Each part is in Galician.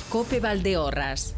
Cope Valdeorras.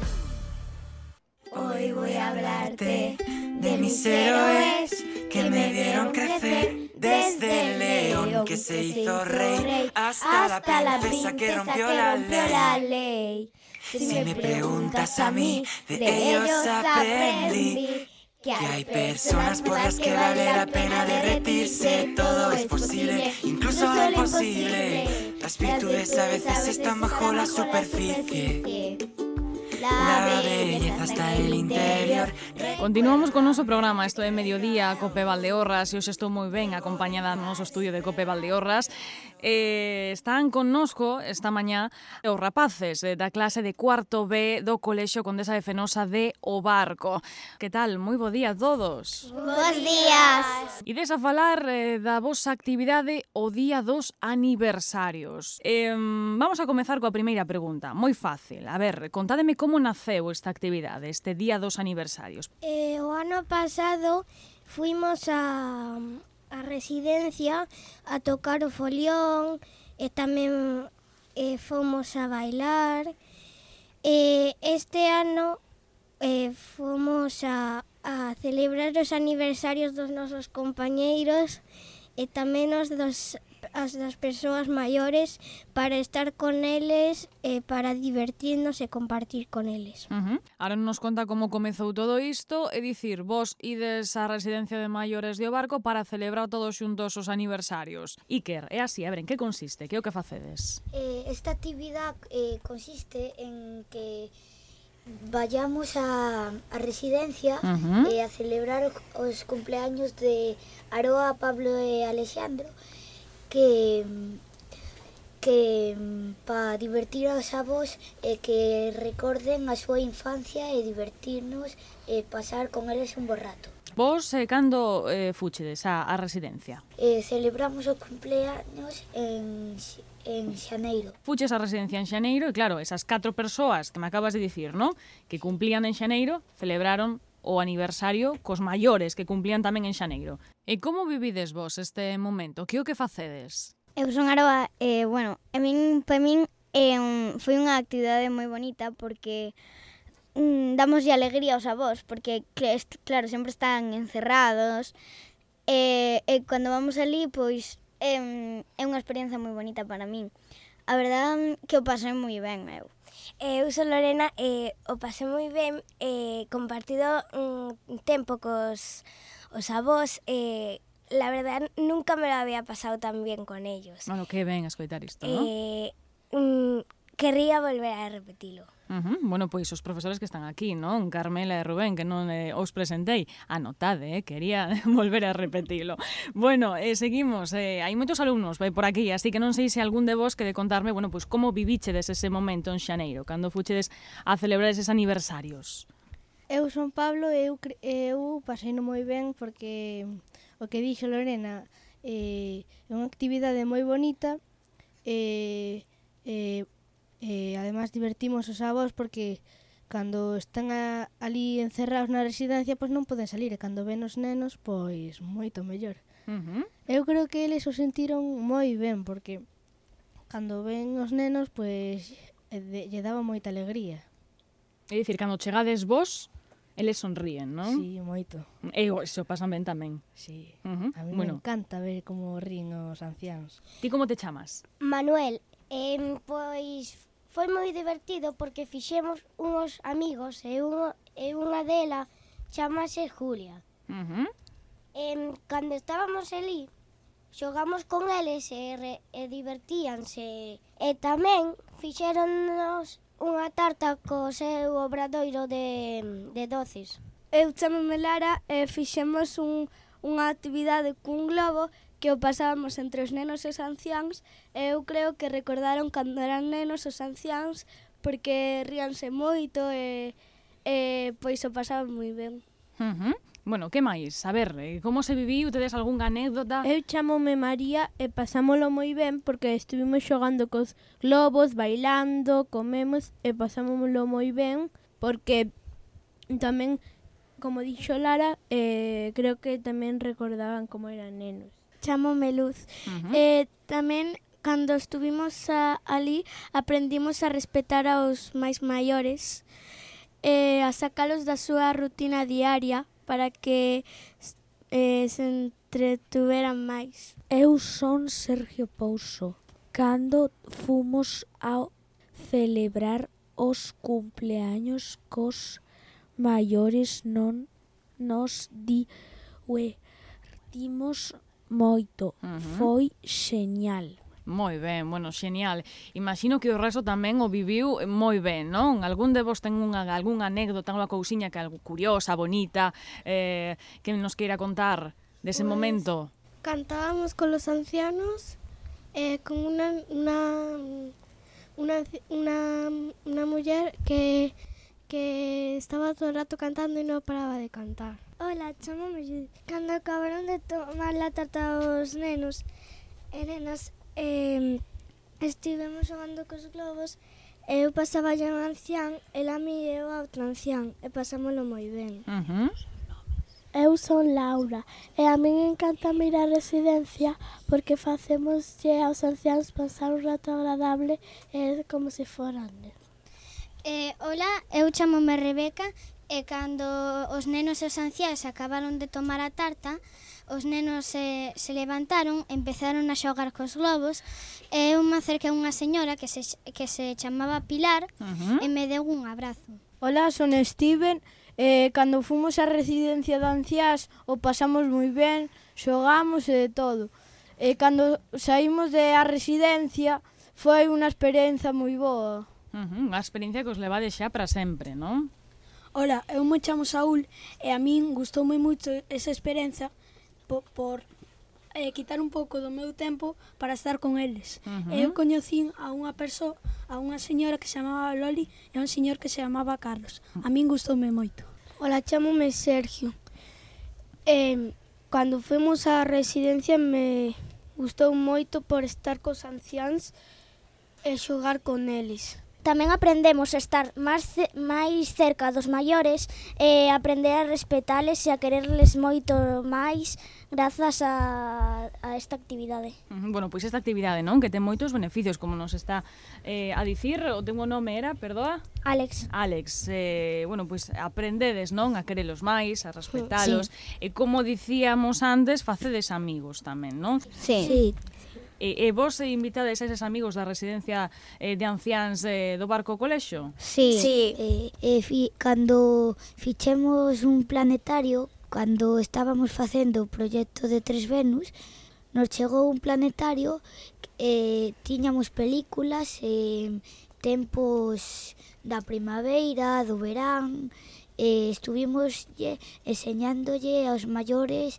Hoy voy a hablarte de mis héroes que me vieron crecer, desde el león que se hizo rey hasta la princesa que rompió la ley. Si me preguntas a mí, de ellos aprendí que hay personas por las que vale la pena derretirse. Todo es posible, incluso lo imposible. Las virtudes a veces están bajo la superficie. La belleza está en el interior. Continuamos con o noso programa. Isto é Mediodía, Cope Valdeorras. E hoxe estou moi ben acompañada no noso estudio de Cope Valdeorras. Están connosco esta mañá os rapaces da clase de cuarto B do Colexio Condesa de Fenosa de O Barco. Que tal? Moi bo día a todos. Bos días. Ides a falar da vosa actividade o día dos aniversarios. Vamos a comezar coa primeira pregunta. Moi fácil. A ver, contádeme como naceu esta actividade, este día dos aniversarios. O ano pasado fuimos a residencia a tocar o folión e tamén fomos a bailar. Este ano fomos a celebrar os aniversarios dos nosos compañeiros e tamén as das persoas maiores para estar con eles e para divertirnos e compartir con eles. Ahora nos conta como comezou todo isto, é dicir, vos ides á residencia de maiores de O Barco para celebrar todos xuntos os aniversarios. Iker, é así, a ver, en que consiste? Que é o que facedes? Esta actividade consiste en que vayamos a residencia a celebrar os cumpleaños de Aroa, Pablo e Alexandro, que para divertir aos avós e que recorden a súa infancia e divertirnos e pasar con eles un bo rato. Vos, cando fuchedes á residencia? Celebramos o cumpleaños en xaneiro. Fuches á residencia en xaneiro e claro, esas 4 persoas que me acabas de dicir, ¿no? Que cumplían en xaneiro, celebraron o aniversario cos maiores que cumplían tamén en xaneiro. E como vivides vos este momento? Que o que facedes? Eu son Aroa e, bueno, para min foi unha actividade moi bonita porque damoslle alegría aos avós, porque, claro, sempre están encerrados e cando vamos ali, pois, é unha experiencia moi bonita para min. A verdade que o pasei moi ben, eu. Eu son Lorena e o pasei moi ben compartido un tempo cos os avós e la verdad nunca me lo había pasado tan bien con ellos. Bueno, que ben escoitar isto, ¿no? Querría volver a repetilo. Bueno, pois os profesores que están aquí, non? Carmela e Rubén, que non os presentei. Anotade, quería volver a repetilo. Bueno, seguimos. Hai moitos alumnos por aquí, así que non sei se algún de vos quede contarme, bueno, pois como vivichedes ese momento en xaneiro, cando fuchedes a celebrar eses aniversarios. Eu son Pablo e eu paseino moi ben porque o que dixo Lorena é unha actividade moi bonita e además divertimos os avós porque cando están ali encerrados na residencia pois non poden salir e cando ven os nenos pois moito mellor. Eu creo que eles o sentiron moi ben porque cando ven os nenos pois lle daba moita alegría. É dicir, cando chegades vos, eles sonríen, non? Sí, moito. E iso pasan ben tamén. Sí. A mí me encanta ver como ríen os anciáns. Ti como te chamas? Manuel, pois foi moi divertido porque fixemos uns amigos e unha dela chamase Julia. Cando estábamos ali, xogamos con eles e divertíanse. E tamén fixéronnos unha tarta co seu obradoiro de doces. Eu chamome Lara e fixemos unha actividade cun globo que o pasábamos entre os nenos e os anciáns e eu creo que recordaron cando eran nenos os anciáns porque ríanse moito e pois o pasaban moi ben. Bueno, que máis? A ver, como se viviu? Tedes algunha anécdota? Eu chamome María e pasámolo moi ben porque estuvimos xogando cos globos, bailando, comemos e pasámoslo moi ben porque tamén, como dixo Lara, creo que tamén recordaban como eran nenos. Chamome Luz. Tamén cando estuvimos ali, aprendimos a respetar aos máis maiores, a sacalos da súa rutina diaria para que se entretuveran máis. Eu son Sergio Pouso. Cando fomos a celebrar os cumpleaños cos maiores non nos divertimos moito. Foi xenial. Moi ben, bueno, xenial. Imagino que o resto tamén o viviu moi ben, non? Algún de vos ten algunha anécdota, unha cousiña que algo curiosa, bonita, que nos queira contar dese momento? Cantábamos con los ancianos con una mujer que estaba todo el rato cantando y no paraba de cantar. Hola, chamame Judith. Cando acabaron de tomar la tarta aos nenos e nenas, estivemos xogando cos globos, eu pasaba a un ancián, el a mí e eu a outro ancián, e pasámolo moi ben. Eu son Laura e a min encanta mirar a residencia porque facémoslle aos anciáns pasar un rato agradable e como se foran. Hola, eu chamome Rebeca e cando os nenos e os anciáns acabaron de tomar a tarta, os nenos se levantaron, empezaron a xogar cos globos e eu me acerquei a unha señora que se chamaba Pilar e me deu un abrazo. Hola, son Steven. Cando fomos á residencia de anciás o pasamos moi ben, xogamos e de todo. Cando saímos de a residencia foi unha experiencia moi boa. Unha experiencia que os levades xa para sempre, non? Hola, eu me chamo Saúl e a min gustoume moito esa experiencia por quitar un pouco do meu tempo para estar con eles. Eu coñecín a unha persoa, a unha señora que se chamaba Loli e a un señor que se chamaba Carlos. A min gustoume moito. Hola, chamome Sergio. Cando fomos á residencia me gustou moito por estar cos anciáns e xogar con eles. Tamén aprendemos a estar máis cerca dos maiores e aprender a respetales e a quererles moito máis grazas a esta actividade. Bueno, pois esta actividade, non? Que ten moitos beneficios, como nos está a dicir, o teu nome era, perdoa? Alex. Bueno, pois aprendedes, non? A querelos máis, a respetalos, e como dicíamos antes, facedes amigos tamén, non? Sí. E vos invitades a eses amigos da residencia de anciáns do Barco Colexio? Sí. Cando fichemos un planetario, cando estábamos facendo o proxecto de 3 Venus, nos chegou un planetario tiñamos películas tempos da primavera, do verán, estuvimos enseñándolle aos maiores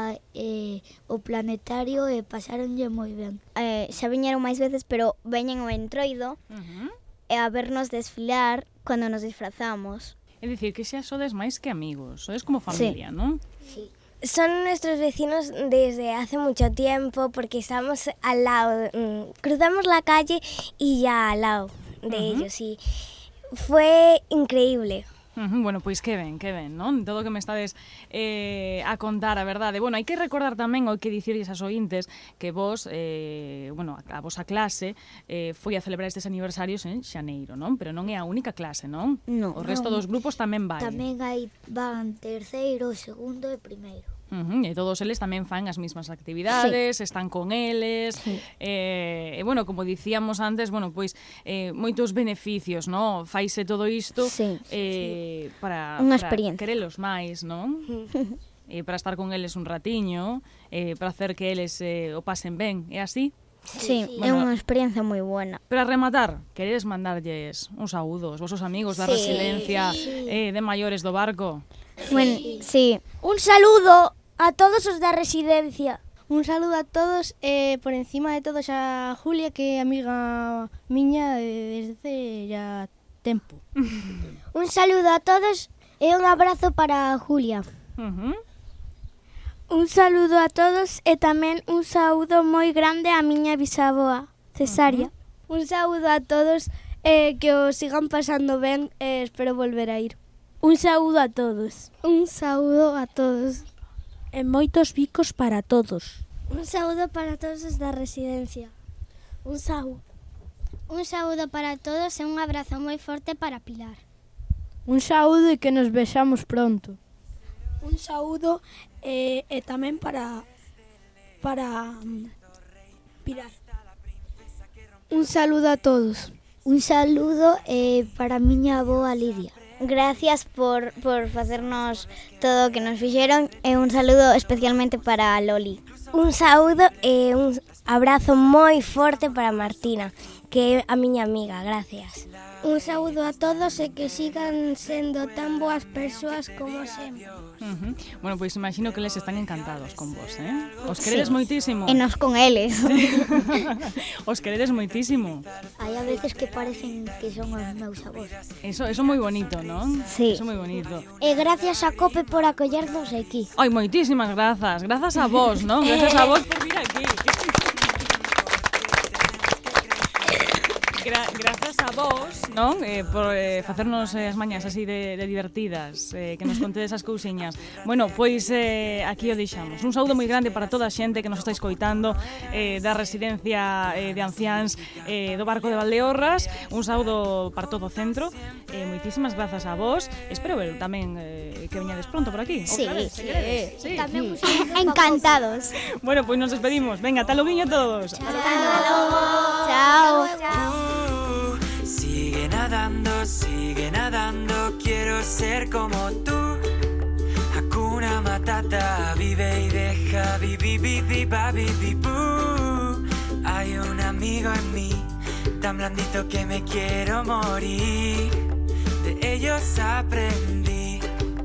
o planetario e pasáronlle moi ben. Xa viñeron máis veces, pero veñen o Entroido a vernos desfilar cando nos disfrazamos. É dicir, que xa sodes máis que amigos, sodes como familia, non? Sí. Son nuestros vecinos desde hace mucho tiempo porque estamos al lado, cruzamos la calle y ya al lado de ellos y fue increíble. Bueno, pois que ben, non? Todo o que me estades a contar, a verdade. Bueno, hai que recordar tamén, hai que dicirles as ointes, que vos, a vosa clase foi a celebrar estes aniversarios en xaneiro, non? Pero non é a única clase, non? No. O resto dos grupos tamén vai. Tamén van terceiro, segundo e primeiro. E todos eles tamén fan as mesmas actividades, están con eles, e bueno, como dicíamos antes, bueno, pois moitos beneficios, non? Faise todo isto para querelos máis, non? Para estar con eles un ratiño, para hacer que eles o pasen ben, é así? Sí, é unha experiencia moi buena. Para rematar, queredes mandarlles uns saúdos, vosos amigos da residencia de maiores do Barco? Bueno, sí. Un saludo a todos os da residencia. Un saludo a todos e por encima de todos a Julia, que é amiga miña desde ya tempo. Un saludo a todos e un abrazo para Julia. Un saludo a todos e tamén un saúdo moi grande a miña bisaboa, Cesaria. Un saúdo a todos e que os sigan pasando ben e espero volver a ir. Un saúdo a todos. Un saúdo a todos. E moitos bicos para todos. Un saúdo para todos os da residencia. Un saúdo para todos e un abrazo moi forte para Pilar. Un saúdo e que nos vexamos pronto. Un saúdo e tamén para Pilar. Un saludo a todos. Un saludo para a miña avoa Lidia. Gracias por facernos todo o que nos fixeron e un saludo especialmente para Loli. Un saúdo e un abrazo moi forte para Martina, que é a miña amiga, gracias. Un saúdo a todos e que sigan sendo tan boas persoas como sempre. Bueno, pois imagino que eles están encantados con vos, Os queredes moitísimo. E nos con eles. Os queredes moitísimo. Hai a veces que parecen que son os meus avós. Eso é moi bonito, non? Sí. Eso é moi bonito. E gracias a Cope por acollernos aquí. Ai, moitísimas grazas. Grazas a vos, non? Grazas a vos por vir aquí. Grazas a vos, non? Por facernos as mañas así de divertidas, que nos contedes as cousiñas. Bueno, pois aquí o deixamos. Un saúdo moi grande para toda a xente que nos está escoitando da residencia de anciáns do Barco de Valdeorras. Un saúdo para todo o centro. Moitísimas grazas a vos. Espero ver tamén que veñades pronto por aquí. Sí, sí. Tamén Encantados. Bueno, pois nos despedimos. Venga, ata logo a todos. Chao. Sigue nadando, quiero ser como tú. Hakuna Matata, vive y deja, Hay un amigo en mí, tan blandito que me quiero morir. De ellos aprendí.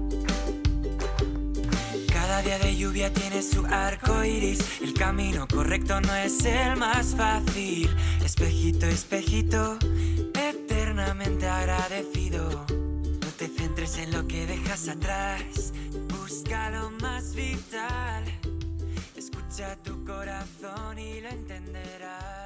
Cada día de lluvia tiene su arco iris. El camino correcto no es el más fácil. Espejito, espejito, eternamente agradecido. No te centres en lo que dejas atrás. Busca lo más vital. Escucha tu corazón y lo entenderás.